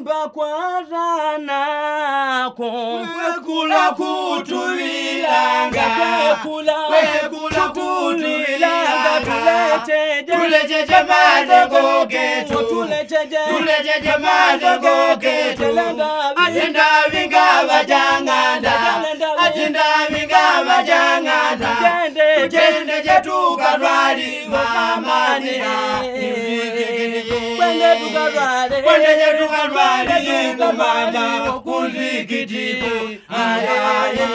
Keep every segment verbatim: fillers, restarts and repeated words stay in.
Kwimba kwa rana ko Kwekula kutuvilanga Kwekula kutuvilanga Tulecheche mazengo getu Tulecheche mazengo getu Ajenda vinga vajanganda Ajenda vinga vajanganda Tujende jetu kadwali mamane Kwende tukadwale Kwende jetu kadwali mama Kulikitipo Ayaye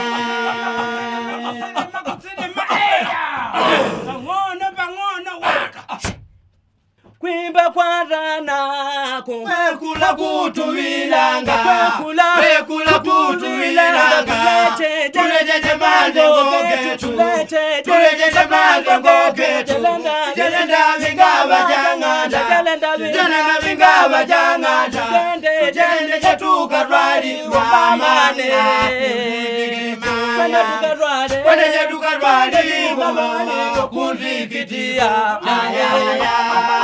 Bangono bangono waka Kwimba kwa rana ko Kwekula kutuvilanga Kwekula Kwekula kutuvilanga Tulecheche mazengo getu Tulecheche mazengo getu Jelenda vinga vajanganda Jelenda vinga vajanganda Tujende jetu kadwali mamane Kwende tukadwale Kwende jetu kadwali mamane Kulikitia Ayaya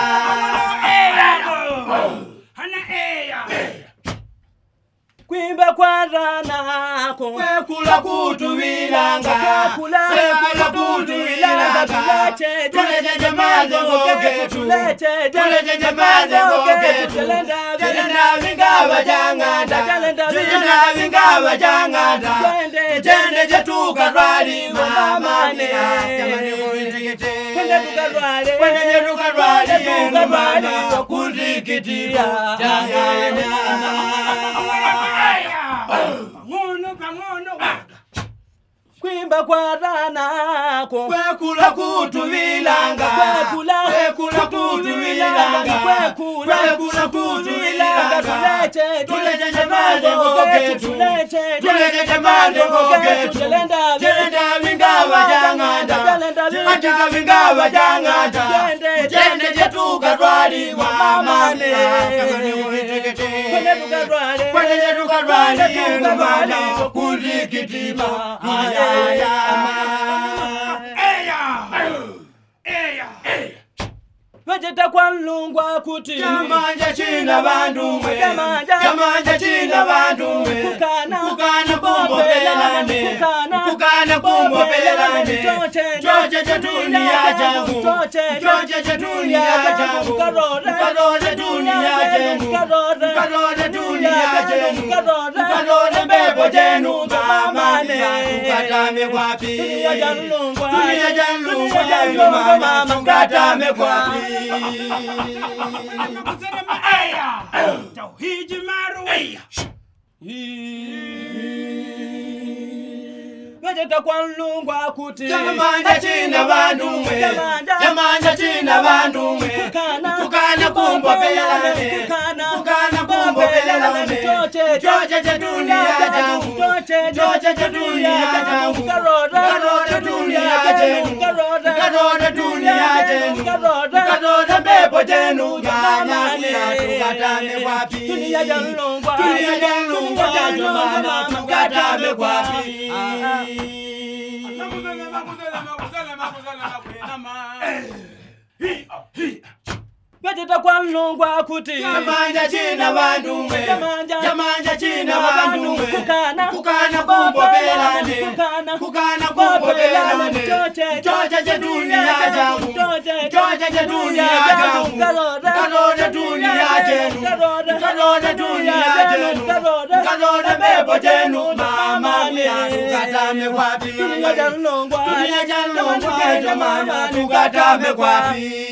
Kwimba kwa rana ko Kwekula kutuvilanga Kwekula kutuvilanga Tulecheche mazengo getu Tulecheche mazengo getu Jelenda vinga vajanganda Jelenda vinga vajanganda Tujende jetu kadwali mamane Kwende tukadwale Kwende jetu kadwali mamane Kulikitia Bangono bangono waka Kwimba kwa rana ko Kwekula kutuvilanga Kwekula Kwekula kutuvilanga Kwekula kutuvilanga Tulecheche mazengo getu Tulecheche mazengo getu Jelenda vinga vajanganda Ajenda vinga vajanganda Tujende jetu kadwali mamane Kwende tukadwale Kwende jetu kadwali mamane Kulikitima Ayaya Wejeta kwa lungwa kuti Jamanja china bandumwe Jamanja Jamanja china bandumwe Kukana Kukana kumbo pelelane Kukana kumbo pelelane Choche chetuni ya jangu Choche chetuni ya jangu Karode tuni ya jenu Karode tuni ya jenu Karode mbebo jenu Mamane Tukatame kwapi Tunia janlungwa Tunia janlungwa Mama tukatame kwapi Tauhiji maruia Wejeta kwa lungwa kuti Jamanja china bandumwe Jamanja china bandumwe Kukana kumbo pelelane Kukana kumbo pelelane Choche chetuni ya jangu Choche chetuni ya jangu Karode tuni ya jenu Karode tuni ya jenu Karode mbebo jenu Mamani tukatame wapi Tunia janlungwa Tunia janlungwa Mama tukatame wapi Wejeta kwa lungwa kuti Jamanja china bandumwe Jamanja china bandumwe Kukana Kukana kumbo pelelane Kukana kumbo pelelane Choche chetuni ya jangu Choche chetuni ya jangu Karode tuni ya jenu Karode tuni ya jenu Karode mbebo jenu Mamani tukatame wapi Tunia janlungwa Tunia janlungwa Mama tukatame wapi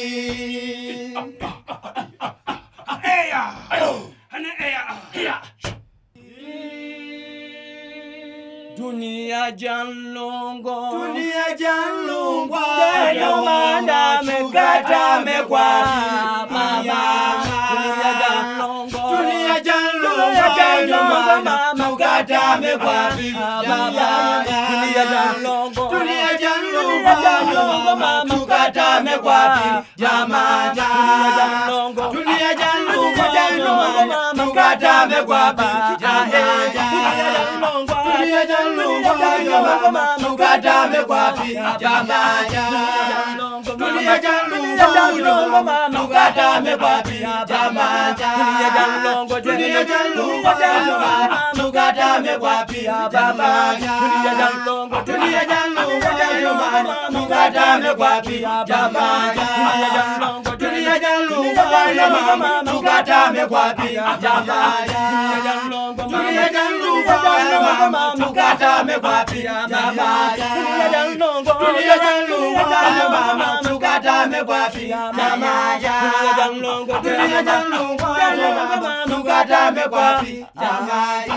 Dunia janlongo Dunia janlungwa Deno manda mekata mekwa Mama Dunia janlongo Dunia janlungwa Mama tukata mekwa Mama Dunia janlongo Dunia janlungwa Mama tukata mekwa Jamanja Dunia janlungwa Dunia janlungwa Mama tukata mekwa Jamanja Dunia janlungwa Mama tukata mekwa Jamanja Dunia janlungwa Mama tukata mekwa Jamanja longo dunia jalungo mama tukatame kwa pia baba dunia jalungo dunia jalungo mama tukatame kwa pia baba dunia jalungo dunia jalungo mama tukatame kwa pia baba dunia jalungo dunia jalungo mama tukatame kwa pia baba dunia jalungo dunia jalungo mama tukatame kwa pia baba dunia jalungo dunia jalungo mama tukatame kwa pia baba